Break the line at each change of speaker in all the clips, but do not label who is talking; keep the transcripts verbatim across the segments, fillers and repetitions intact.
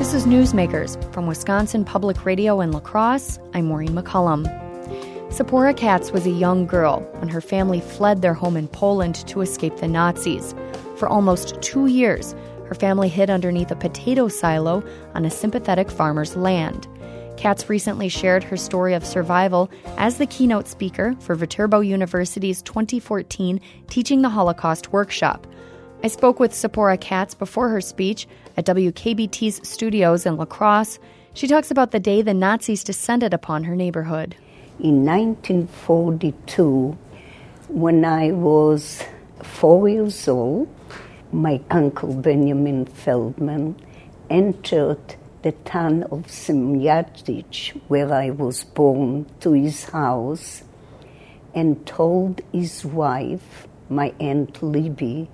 This is Newsmakers from Wisconsin Public Radio in La Crosse. I'm Maureen McCullum. Tsipora Katz was a young girl when her family fled their home in Poland to escape the Nazis. For almost two years, her family hid underneath a potato silo on a sympathetic farmer's land. Katz recently shared her story of survival as the keynote speaker for Viterbo University's twenty fourteen Teaching the Holocaust workshop. I spoke with Tsipora Katz before her speech at W K B T's studios in La Crosse. She talks about the day the Nazis descended upon her neighborhood.
In nineteen forty-two, when I was four years old, my uncle Benjamin Feldman entered the town of Semyatic, where I was born, to his house and told his wife, my Aunt Libby,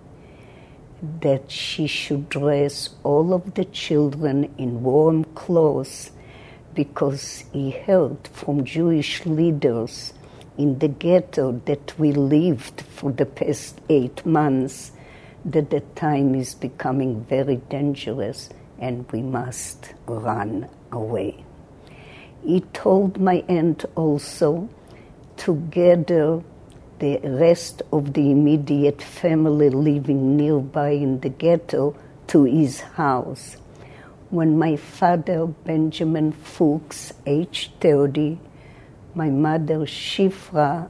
that she should dress all of the children in warm clothes because he heard from Jewish leaders in the ghetto that we lived for the past eight months that the time is becoming very dangerous and we must run away. He told my aunt also to gather the rest of the immediate family living nearby in the ghetto to his house. When my father, Benjamin Fuchs, age thirty, my mother, Shifra,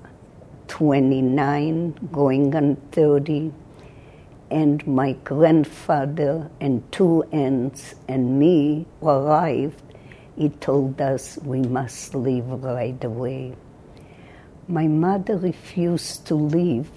twenty-nine, going on thirty, and my grandfather and two aunts and me arrived, he told us we must leave right away. My mother refused to leave,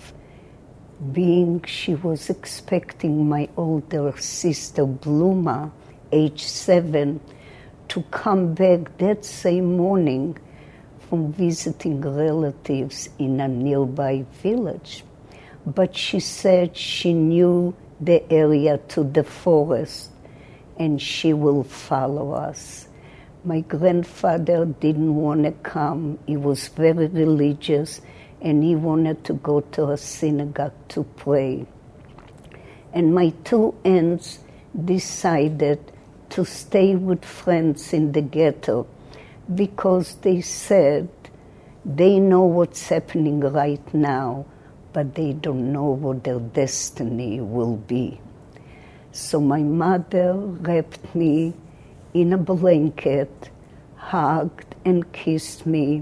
being she was expecting my older sister Bluma, age seven, to come back that same morning from visiting relatives in a nearby village. But she said she knew the area to the forest and she will follow us. My grandfather didn't want to come. He was very religious and he wanted to go to a synagogue to pray. And my two aunts decided to stay with friends in the ghetto because they said they know what's happening right now, but they don't know what their destiny will be. So my mother wrapped me in a blanket, hugged and kissed me,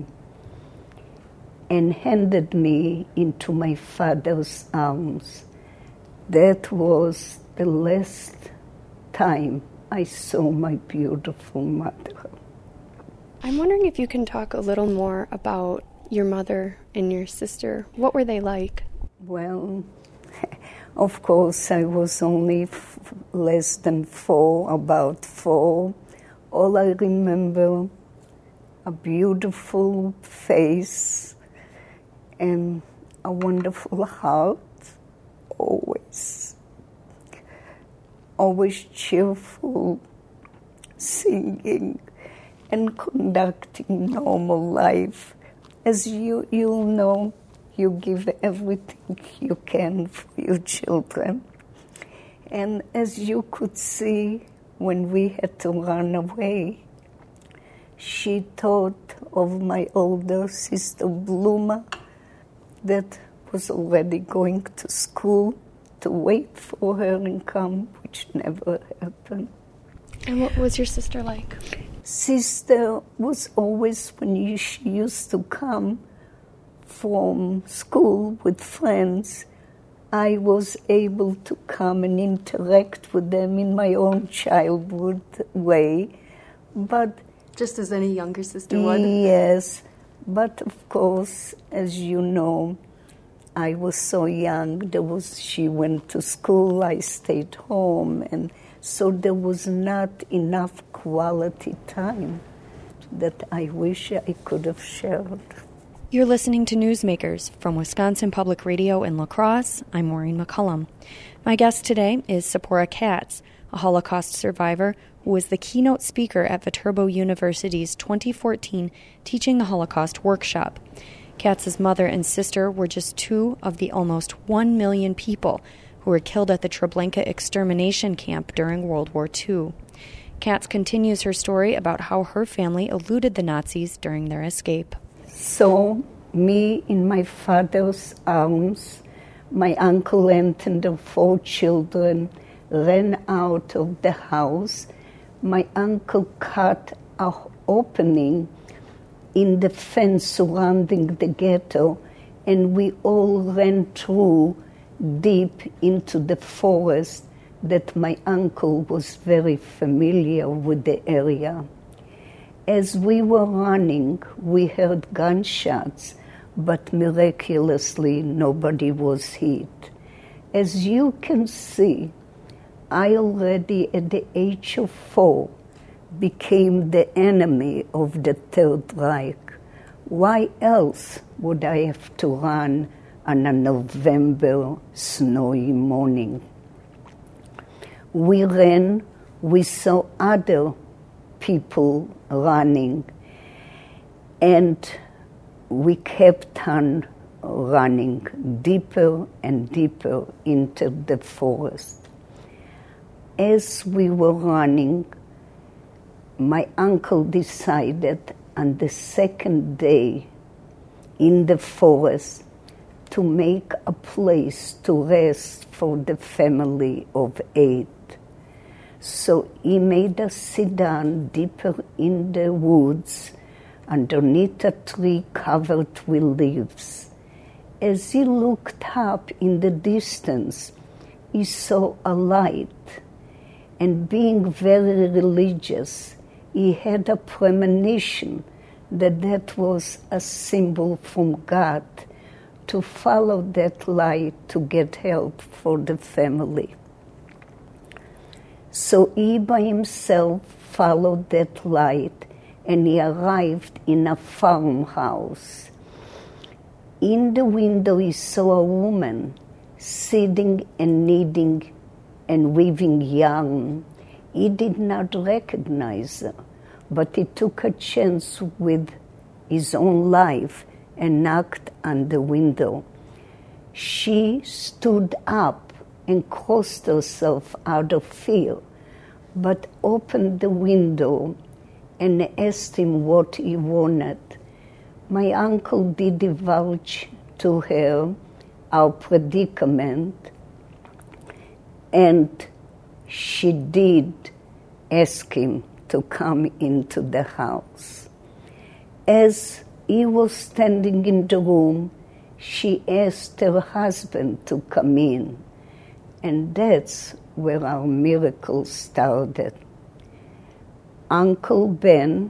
and handed me into my father's arms. That was the last time I saw my beautiful mother.
I'm wondering if you can talk a little more about your mother and your sister. What were they like?
Well, of course, I was only f- less than four, about four. All I remember, a beautiful face and a wonderful heart, always. Always cheerful, singing and conducting normal life. As you, you'll know, you give everything you can for your children. And as you could see, when we had to run away, she thought of my older sister Bluma that was already going to school to wait for her and come, which never happened.
And what was your sister like?
Sister was always, when you, she used to come from school with friends, I was able to come and interact with them in my own childhood way. But
just as any younger sister would?
Yes. But of course, as you know, I was so young. There was she went to school, I stayed home, and so there was not enough quality time that I wish I could have shared.
You're listening to Newsmakers from Wisconsin Public Radio in La Crosse. I'm Maureen McCullum. My guest today is Tsipora Katz, a Holocaust survivor who was the keynote speaker at Viterbo University's twenty fourteen Teaching the Holocaust workshop. Katz's mother and sister were just two of the almost one million people who were killed at the Treblinka extermination camp during World War Two. Katz continues her story about how her family eluded the Nazis during their escape.
So, me in my father's arms, my uncle and the four children ran out of the house. My uncle cut an opening in the fence surrounding the ghetto, and we all ran through deep into the forest that my uncle was very familiar with the area. As we were running, we heard gunshots, but miraculously nobody was hit. As you can see, I already at the age of four became the enemy of the Third Reich. Why else would I have to run on a November snowy morning? We ran, we saw other people running, and we kept on running deeper and deeper into the forest. As we were running, my uncle decided on the second day in the forest to make a place to rest for the family of eight. So he made us sit down deeper in the woods underneath a tree covered with leaves. As he looked up in the distance, he saw a light, and being very religious, he had a premonition that that was a symbol from God to follow that light to get help for the family. So he by himself followed that light, and he arrived in a farmhouse. In the window he saw a woman sitting and knitting and weaving yarn. He did not recognize her, but he took a chance with his own life and knocked on the window. She stood up and crossed herself out of fear, but opened the window and asked him what he wanted. My uncle did divulge to her our predicament, and she did ask him to come into the house. As he was standing in the room, she asked her husband to come in, and that's where our miracle started. Uncle Ben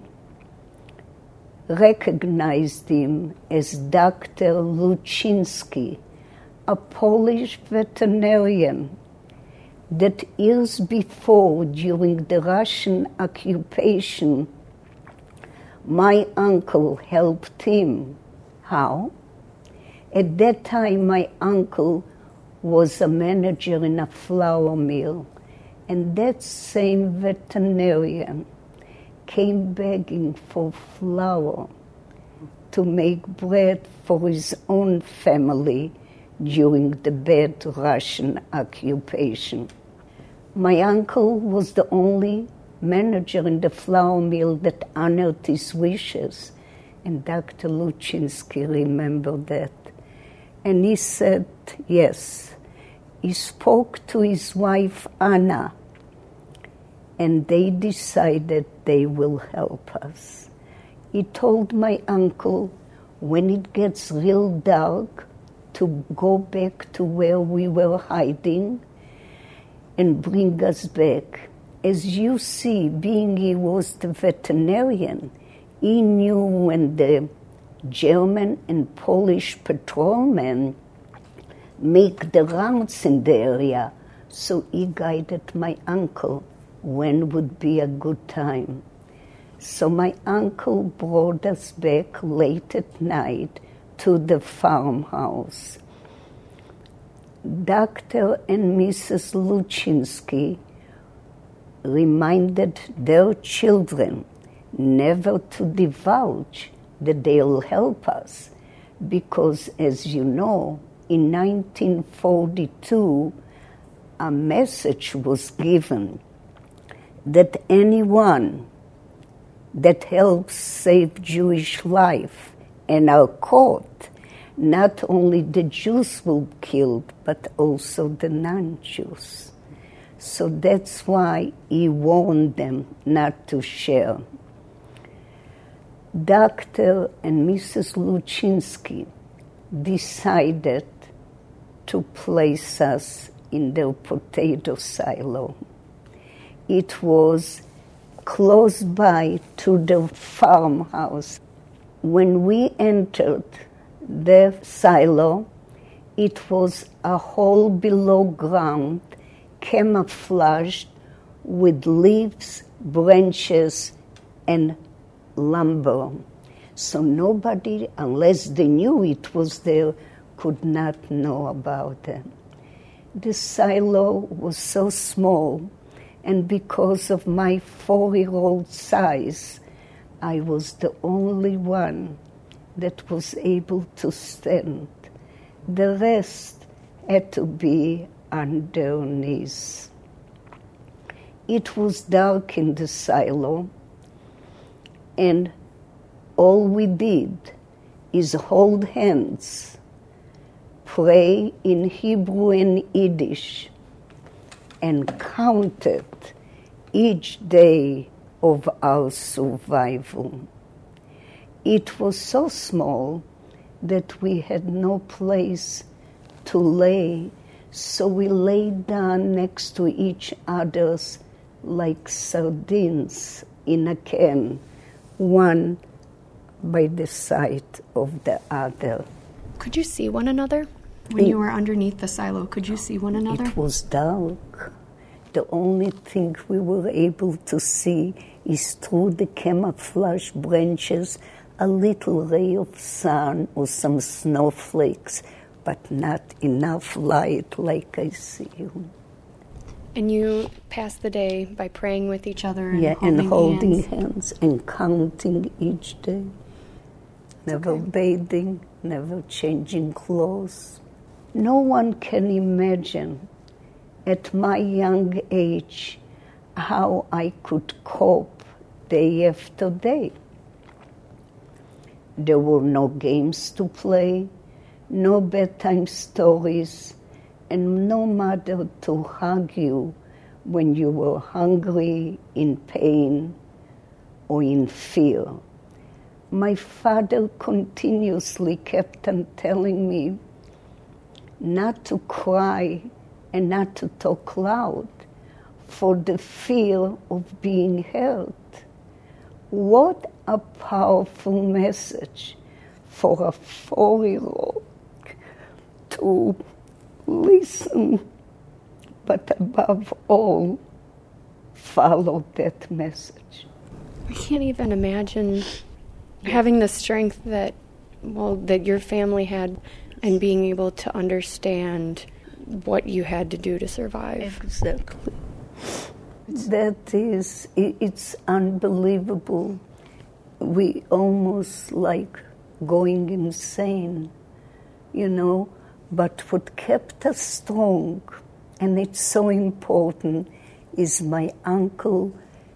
recognized him as Doctor Luczynski, a Polish veterinarian that years before, during the Russian occupation, my uncle helped him. How? At that time, my uncle was a manager in a flour mill, and that same veterinarian came begging for flour to make bread for his own family during the bad Russian occupation. My uncle was the only manager in the flour mill that honored his wishes, and Doctor Luczynski remembered that. And he said yes. He spoke to his wife Anna, and they decided they will help us. He told my uncle, when it gets real dark, to go back to where we were hiding and bring us back. As you see, being he was the veterinarian, he knew when the German and Polish patrolmen make the rounds in the area, so he guided my uncle when would be a good time. So my uncle brought us back late at night to the farmhouse. Doctor and Missus Luczynski reminded their children never to divulge that they'll help us, because, as you know, in nineteen forty-two, a message was given that anyone that helps save Jewish life and are caught, not only the Jews will be killed, but also the non-Jews. So that's why he warned them not to share. Doctor and Missus Luchinsky decided to place us in their potato silo. It was close by to the farmhouse. When we entered the silo, it was a hole below ground, camouflaged with leaves, branches, and lumber. So nobody, unless they knew it was there, could not know about it. The silo was so small, and because of my four-year-old size, I was the only one that was able to stand. The rest had to be on their knees. It was dark in the silo, and all we did is hold hands, pray in Hebrew and Yiddish, and counted each day of our survival. It was so small that we had no place to lay, so we lay down next to each other's like sardines in a can, one by the side of the other.
Could you see one another? When it, you were underneath the silo, could you see one another?
It was dark. The only thing we were able to see is through the camouflage branches a little ray of sun or some snowflakes, but not enough light like I see you.
And you passed the day by praying with each other and
yeah,
holding,
and holding
hands.
hands and counting each day. Never
okay.
bathing, never changing clothes. No one can imagine at my young age how I could cope day after day. There were no games to play, no bedtime stories, and no mother to hug you when you were hungry, in pain, or in fear. My father continuously kept on telling me not to cry and not to talk loud for the fear of being hurt. What a powerful message for a four-year-old to listen, but above all, follow that message.
I can't even imagine having the strength that, well, that your family had and being able to understand what you had to do to survive.
Exactly. That is, it's unbelievable. We almost like going insane, you know. But what kept us strong, and it's so important, is my uncle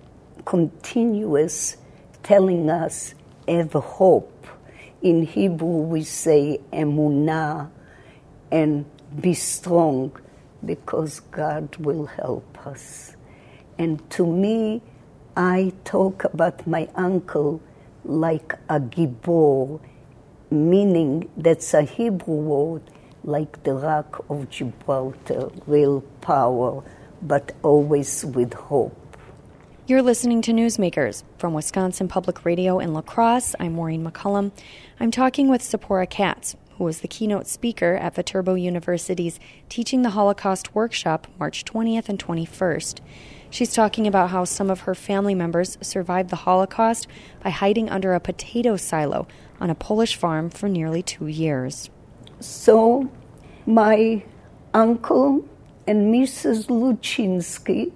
continuous telling us, have hope. In Hebrew we say emunah, and be strong, because God will help us. And to me, I talk about my uncle like a gibor, meaning that's a Hebrew word, like the Rock of Gibraltar, real power, but always with hope.
You're listening to Newsmakers from Wisconsin Public Radio in La Crosse. I'm Maureen McCullum. I'm talking with Zipporah Katz, who was the keynote speaker at Viterbo University's Teaching the Holocaust workshop March twentieth and twenty-first. She's talking about how some of her family members survived the Holocaust by hiding under a potato silo on a Polish farm for nearly two years.
So my uncle and Missus Luchinsky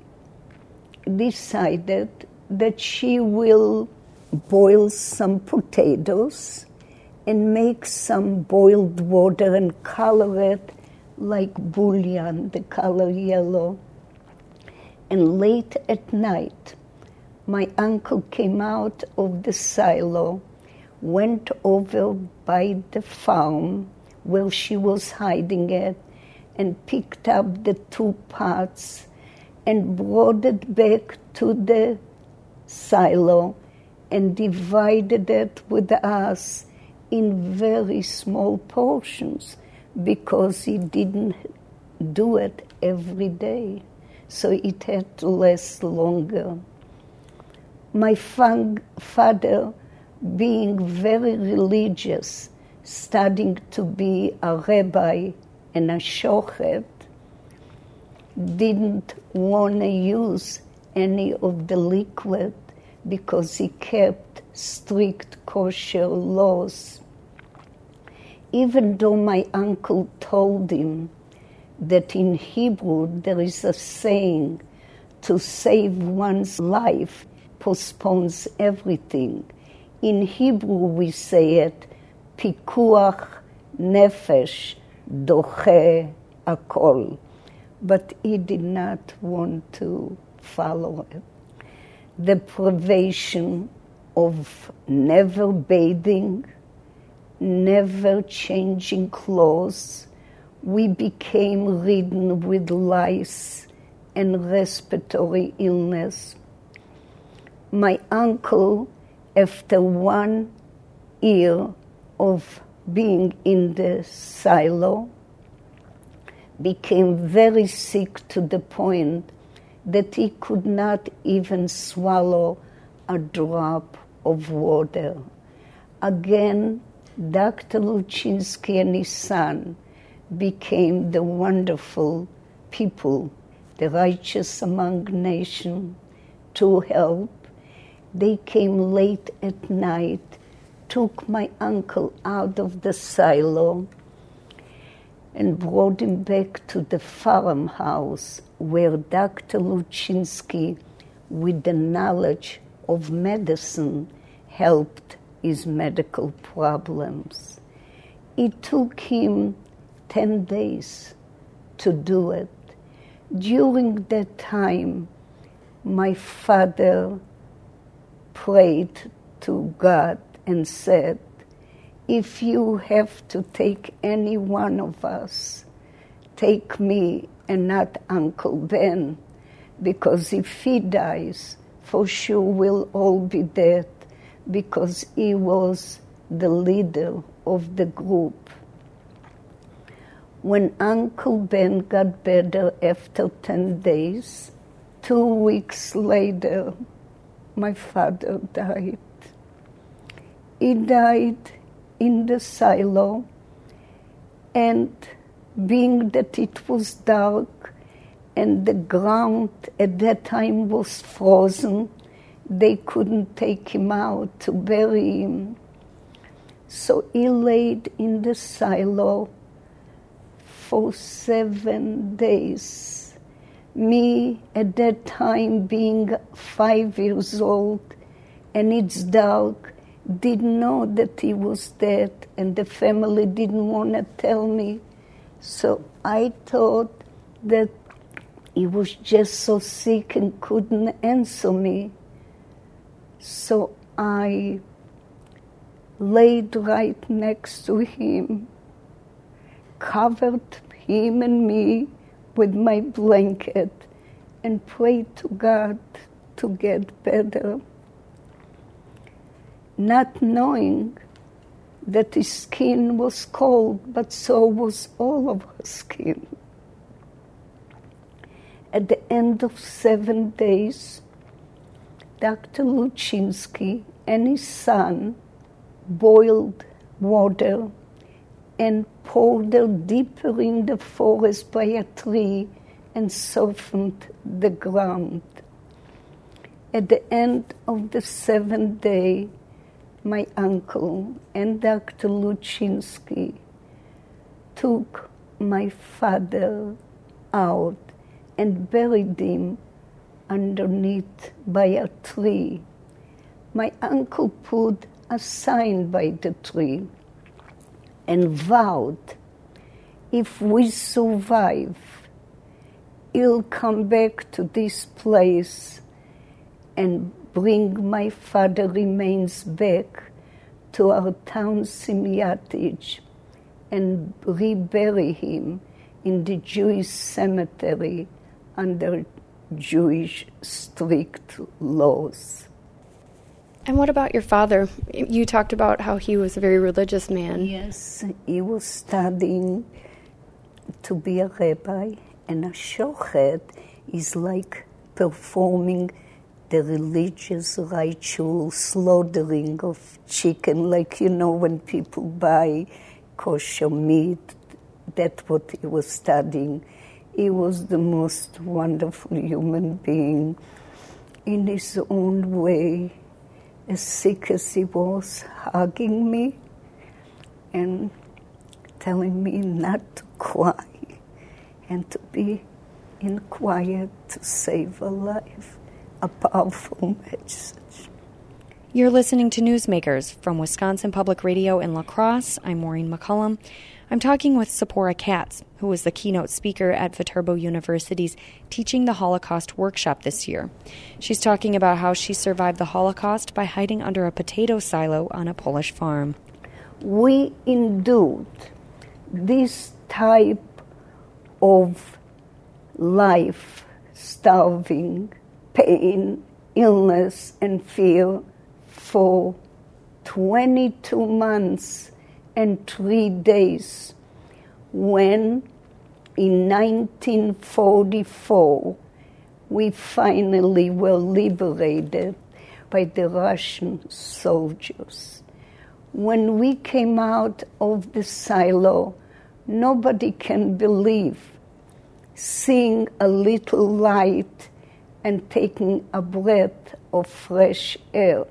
decided that she will boil some potatoes and make some boiled water and color it like bouillon, the color yellow. And late at night, my uncle came out of the silo, went over by the farm where she was hiding at, and picked up the two pots and brought it back to the silo and divided it with us in very small portions because he didn't do it every day. So it had to last longer. My fa- father, being very religious, studying to be a rabbi and a shochet, didn't want to use any of the liquid because he kept strict kosher laws. Even though my uncle told him that in Hebrew there is a saying, to save one's life postpones everything. In Hebrew we say it, pikuach nefesh doche akol. But he did not want to follow it. The privation of never bathing, never changing clothes, we became ridden with lice and respiratory illness. My uncle, after one year of being in the silo, became very sick to the point that he could not even swallow a drop of water. Again, Doctor Luchinsky and his son became the wonderful people, the righteous among nations, to help. They came late at night, took my uncle out of the silo, and brought him back to the farmhouse where Doctor Luchinsky, with the knowledge of medicine, helped his medical problems. It took him ten days to do it. During that time, my father prayed to God and said, if you have to take any one of us, take me and not Uncle Ben, because if he dies, for sure we'll all be dead, because he was the leader of the group. When Uncle Ben got better after ten days, two weeks later, my father died. He died in the silo, and being that it was dark and the ground at that time was frozen, they couldn't take him out to bury him. So he laid in the silo for seven days. Me, at that time, being five years old, and it's dark, didn't know that he was dead, and the family didn't want to tell me. So I thought that he was just so sick and couldn't answer me. So I laid right next to him, covered him and me with my blanket, and prayed to God to get better, not knowing that his skin was cold, but so was all of her skin. At the end of seven days, Doctor Luchinsky and his son boiled water and poured it deeper in the forest by a tree and softened the ground. At the end of the seventh day, my uncle and Doctor Luchinsky took my father out and buried him underneath by a tree. My uncle put a sign by the tree and vowed, if we survive, he'll come back to this place and bring my father remains back to our town Semyatic and rebury him in the Jewish cemetery under Jewish strict laws.
And what about your father? You talked about how he was a very religious man.
Yes, he was studying to be a rabbi, and a shochet is like performing the religious ritual slaughtering of chicken, like, you know, when people buy kosher meat. That's what he was studying. He was the most wonderful human being in his own way, as sick as he was, hugging me and telling me not to cry and to be in quiet to save a life. A powerful message.
You're listening to Newsmakers from Wisconsin Public Radio in La Crosse. I'm Maureen McCullum. I'm talking with Tzipora Katz, who was the keynote speaker at Viterbo University's Teaching the Holocaust workshop this year. She's talking about how she survived the Holocaust by hiding under a potato silo on a Polish farm.
We endured this type of life, starving, pain, illness, and fear for twenty-two months and three days when in nineteen forty-four we finally were liberated by the Russian soldiers. When we came out of the silo, nobody can believe seeing a little light and taking a breath of fresh air.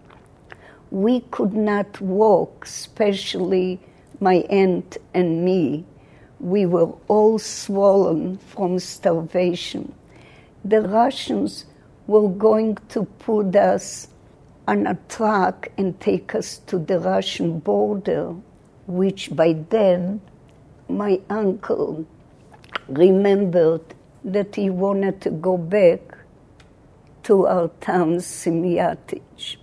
We could not walk, especially my aunt and me. We were all swollen from starvation. The Russians were going to put us on a truck and take us to the Russian border, which by then my uncle remembered that he wanted to go back to our town, Semyatic.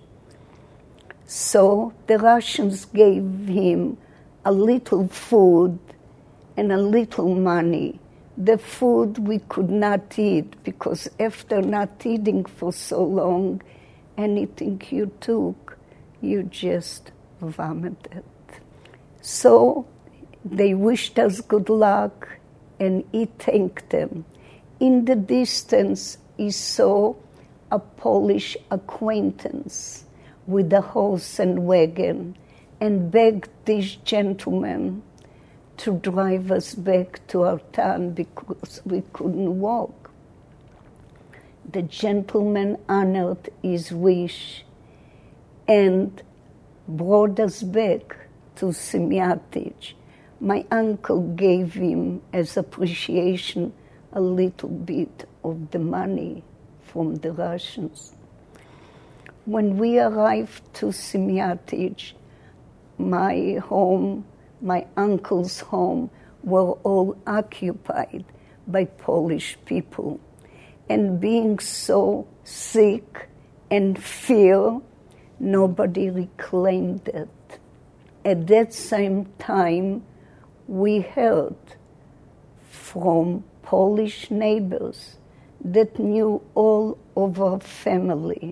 So the Russians gave him a little food and a little money. The food we could not eat because after not eating for so long, anything you took, you just vomited. So they wished us good luck and he thanked them. In the distance, he saw a Polish acquaintance with a horse and wagon and begged this gentleman to drive us back to our town because we couldn't walk. The gentleman honored his wish and brought us back to Semyatic. My uncle gave him, as appreciation, a little bit of the money from the Russians. When we arrived to Semyatic, my home, my uncle's home, were all occupied by Polish people. And being so sick and fear, nobody reclaimed it. At that same time, we heard from Polish neighbors that knew all of our family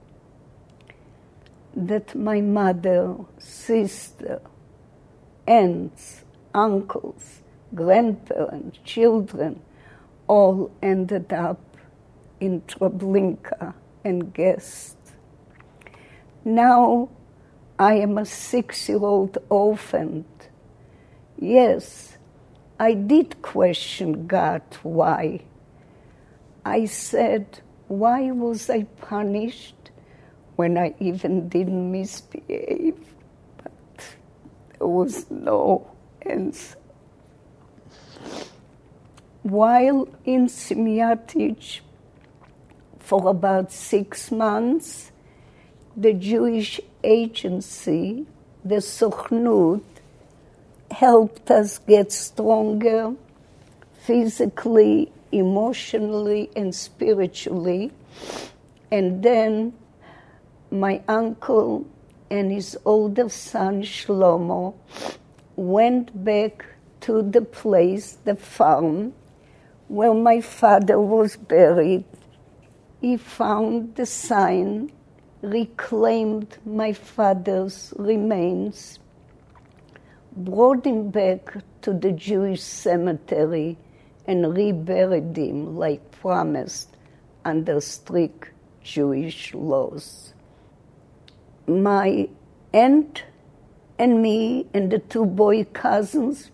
that my mother, sister, aunts, uncles, grandparents, children, all ended up in Treblinka and Guest. Now I am a six-year-old orphan. Yes, I did question God why. I said, why was I punished when I even didn't misbehave? But there was no answer. While in Semyatic for about six months, the Jewish agency, the Sochnut, helped us get stronger physically emotionally and spiritually. And then my uncle and his older son, Shlomo, went back to the place, the farm, where my father was buried. He found the sign, reclaimed my father's remains, brought him back to the Jewish cemetery, and reburied him like promised under strict Jewish laws. My aunt and me and the two boy cousins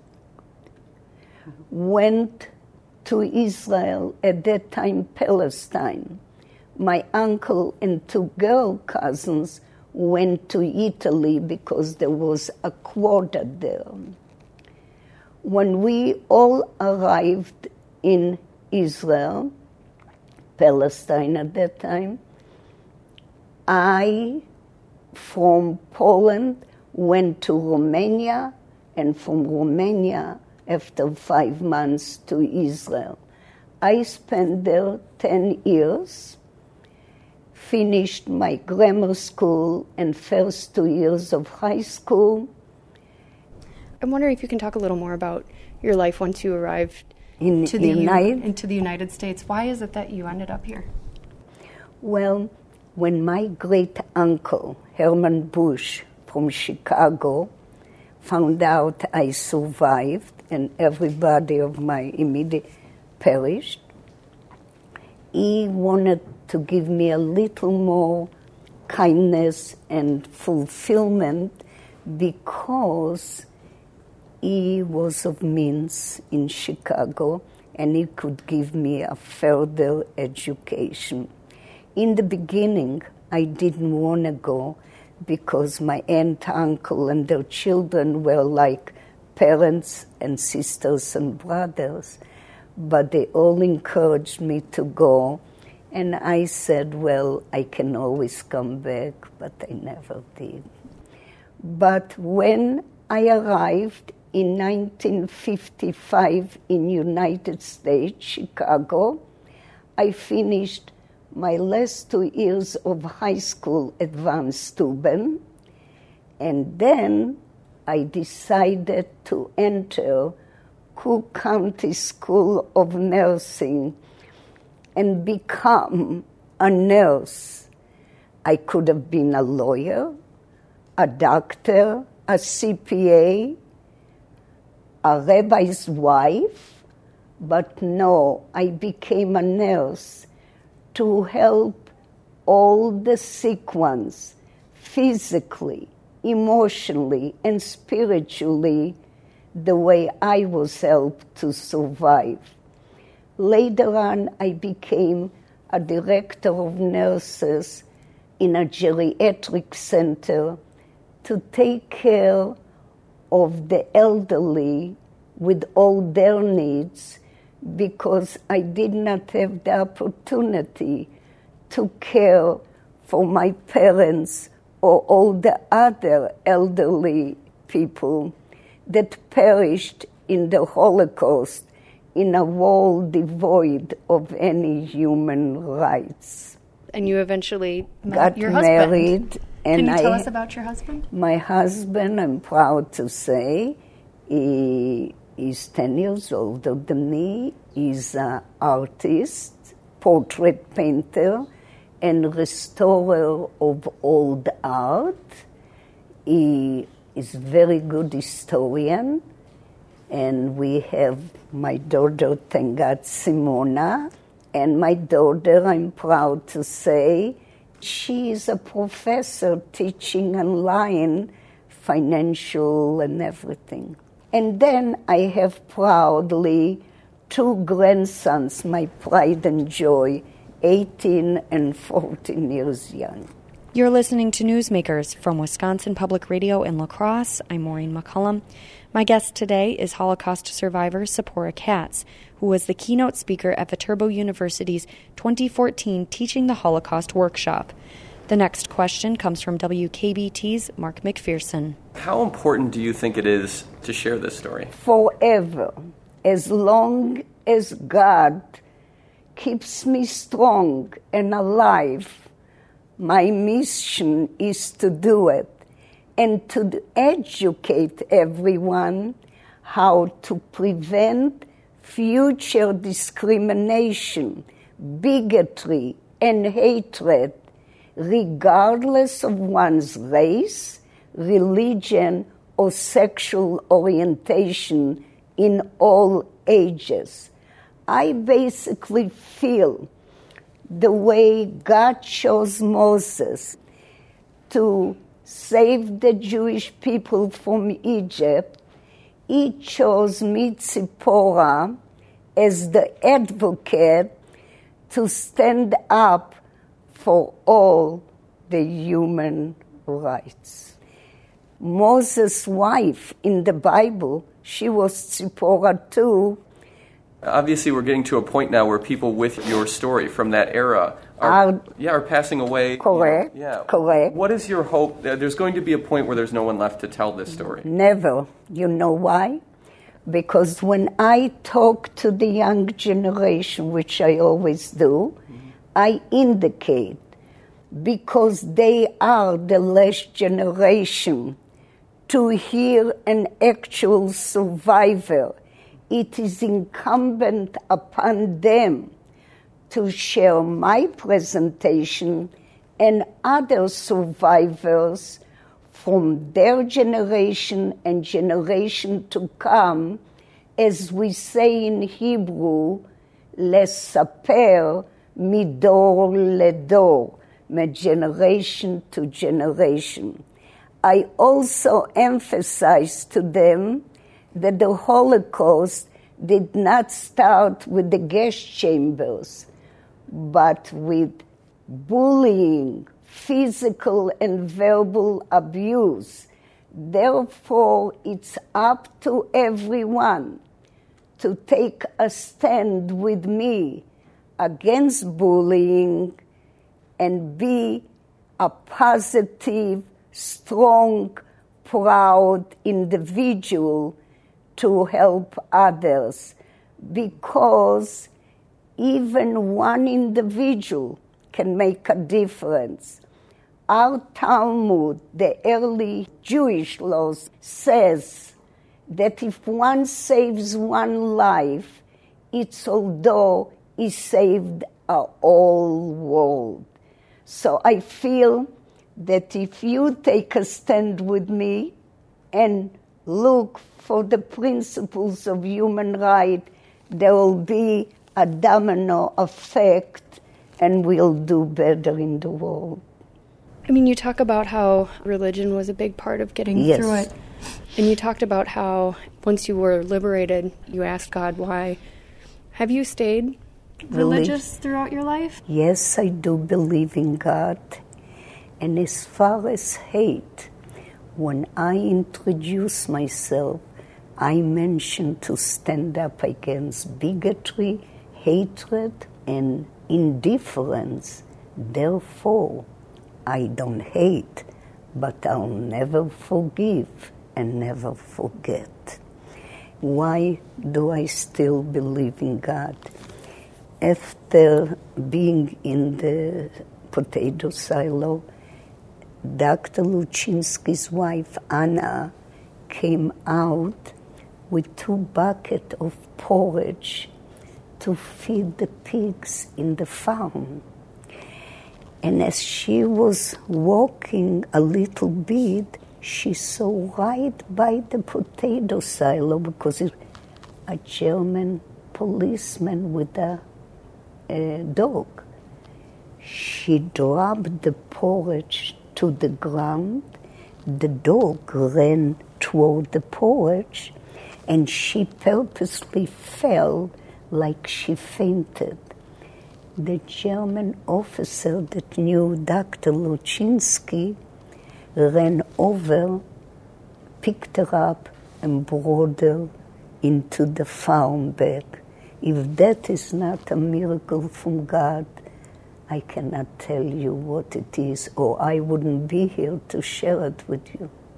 went to Israel, at that time Palestine. My uncle and two girl cousins went to Italy because there was a quota there. When we all arrived in Israel, Palestine at that time, I, from Poland, went to Romania, and from Romania, after five months, to Israel. I spent there ten years, finished my grammar school and first two years of high school.
I'm wondering if you can talk a little more about your life once you arrived
in
to the
United,
U- into the United States. Why is it that you ended up here?
Well, when my great uncle, Herman Bush from Chicago, found out I survived and everybody of my immediate perished, he wanted to give me a little more kindness and fulfillment because he was of means in Chicago and he could give me a further education. In the beginning, I didn't want to go because my aunt, uncle, and their children were like parents and sisters and brothers. But they all encouraged me to go. And I said, well, I can always come back, but I never did. But when I arrived in nineteen fifty-five in United States, Chicago, I finished my last two years of high school at Van Steuben, and then I decided to enter Cook County School of Nursing and become a nurse. I could have been a lawyer, a doctor, a C P A, a rabbi's wife, but no, I became a nurse to help all the sick ones physically, emotionally, and spiritually the way I was helped to survive. Later on, I became a director of nurses in a geriatric center to take care of the elderly with all their needs because I did not have the opportunity to care for my parents or all the other elderly people that perished in the Holocaust in a world devoid of any human rights.
And you eventually met
got
your husband.
married. And
Can you tell
I,
us about your husband?
My husband, I'm proud to say, he is ten years older than me. He's an artist, portrait painter, and restorer of old art. He is a very good historian. And we have my daughter, thank God, Simona. And my daughter, I'm proud to say, she is a professor teaching online financial and everything. And then I have proudly two grandsons, my pride and joy, eighteen and fourteen years young.
You're listening to Newsmakers from Wisconsin Public Radio in La Crosse. I'm Maureen McCullum. My guest today is Holocaust survivor Tzipora Katz, who was the keynote speaker at Viterbo University's twenty fourteen Teaching the Holocaust workshop. The next question comes from W K B T's Mark McPherson.
How important do you think it is to share this story?
Forever. As long as God keeps me strong and alive. My mission is to do it and to educate everyone how to prevent future discrimination, bigotry, and hatred, regardless of one's race, religion, or sexual orientation in all ages. I basically feel the way God chose Moses to save the Jewish people from Egypt, he chose me, Tzipporah, as the advocate to stand up for all the human rights. Moses' wife in the Bible, she was Tzipporah too.
Obviously, we're getting to a point now where people with your story from that era are,
Are-
yeah, are passing away.
Correct,
Yeah.
correct.
What is your hope? There's going to be a point where there's no one left to tell this story.
Never. You know why? Because when I talk to the young generation, which I always do, mm-hmm. I indicate because they are the last generation to hear an actual survivor. It is incumbent upon them to share my presentation and other survivors from their generation and generation to come, as we say in Hebrew, lesaper midor ledor, from generation to generation. I also emphasize to them that the Holocaust did not start with the gas chambers, but with bullying, physical and verbal abuse. Therefore, it's up to everyone to take a stand with me against bullying and be a positive, strong, proud individual to help others, because even one individual can make a difference. Our Talmud, the early Jewish laws, says that if one saves one life, it's although he saved a whole world. So I feel that if you take a stand with me and look for the principles of human rights, there will be a domino effect and we'll do better in the world.
I mean, you talk about how religion was a big part of getting
Yes.
through it. And you talked about how once you were liberated, you asked God why. Have you stayed religious throughout your life?
Yes, I do believe in God. And as far as hate, when I introduce myself, I mention to stand up against bigotry, hatred, and indifference. Therefore, I don't hate, but I'll never forgive and never forget. Why do I still believe in God? After being in the potato silo, Doctor Luchinsky's wife, Anna, came out with two buckets of porridge to feed the pigs in the farm. And as she was walking a little bit, she saw right by the potato silo, because it's a German policeman with a, a dog. She dropped the porridge to the ground. The dog ran toward the porridge, and she purposely fell like she fainted. The German officer that knew Doctor Luchinsky ran over, picked her up, and brought her into the farm back. If that is not a miracle from God, I cannot tell you what it is, or I wouldn't be here to share it with you.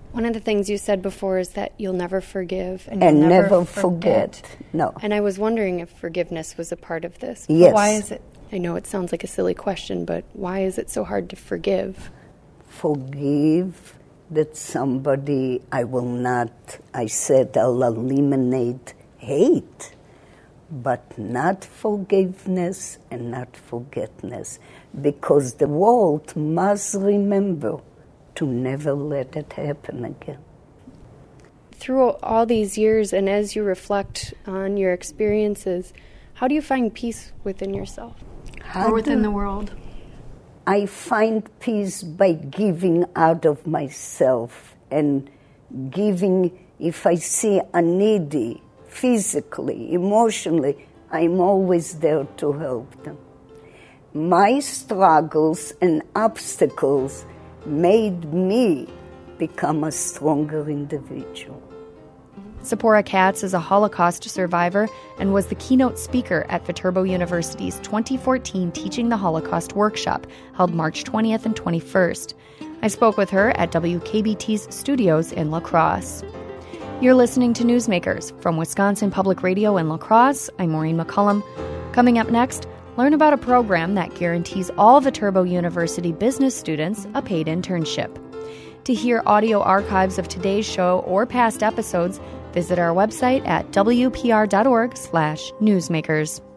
One of the things you said before is that you'll never forgive and, you'll
And
never,
never
forget.
forget. No.
And I was wondering if forgiveness was a part of this.
Yes.
Why is it? I know it sounds like a silly question, but why is it so hard to forgive?
Forgive that somebody, I will not, I said I'll eliminate hate, but not forgiveness and not forgetness, because the world must remember to never let it happen again.
Through all these years, and as you reflect on your experiences, how do you find peace within yourself?
How
or within
do-
the world?
I find peace by giving out of myself and giving, if I see a needy, physically, emotionally, I'm always there to help them. My struggles and obstacles made me become a stronger individual.
Zipporah Katz is a Holocaust survivor and was the keynote speaker at Viterbo University's twenty fourteen Teaching the Holocaust workshop, held March twentieth and twenty-first. I spoke with her at W K B T's studios in La Crosse. You're listening to Newsmakers from Wisconsin Public Radio in La Crosse. I'm Maureen McCullum. Coming up next, learn about a program that guarantees all Viterbo University business students a paid internship. To hear audio archives of today's show or past episodes, visit our website at w p r dot org slash newsmakers.